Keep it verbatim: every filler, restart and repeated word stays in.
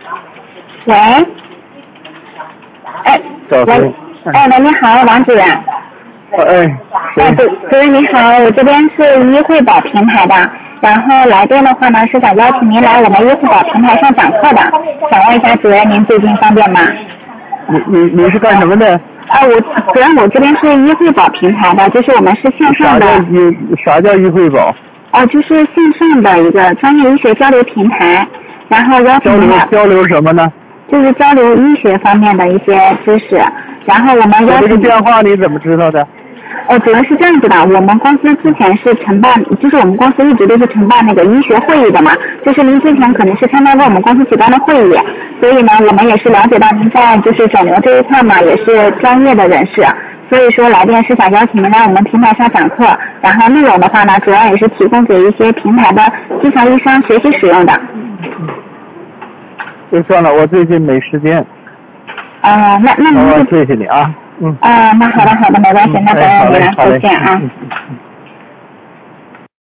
喂，哎，喂，哎，喂，你好，王主任。 哎， 哎，主主任你好，我这边是医惠宝平台的，然后来电的话呢是想邀请您来我们医惠宝平台上讲课的，想问一下主任您最近方便吗？ 你你你是干什么的？ 啊，我主任我这边是医惠宝平台的，就是我们是线上的。 啥叫医啥叫医惠宝？ 哦、呃，就是线上的一个专业医学交流平台，然后邀请您来交流交流什么呢？ 就是交流医学方面的一些知识，然后我们邀请。 我这个电话你怎么知道的？ 呃，主要是这样子的，我们公司之前是承办，就是我们公司一直都是承办那个医学会议的嘛，就是您之前可能是参加过我们公司举办的会议，所以呢，我们也是了解到您在就是肿瘤这一块嘛，也是专业的人士，所以说来电是想邀请您来我们平台上讲课，然后内容的话呢，主要也是提供给一些平台的基层医生学习使用的。 就算了，我最近没时间。 啊、呃，那那您好，谢谢你啊。嗯。 啊、呃，那好的好的，没关系，那等我您了，再见啊。 嗯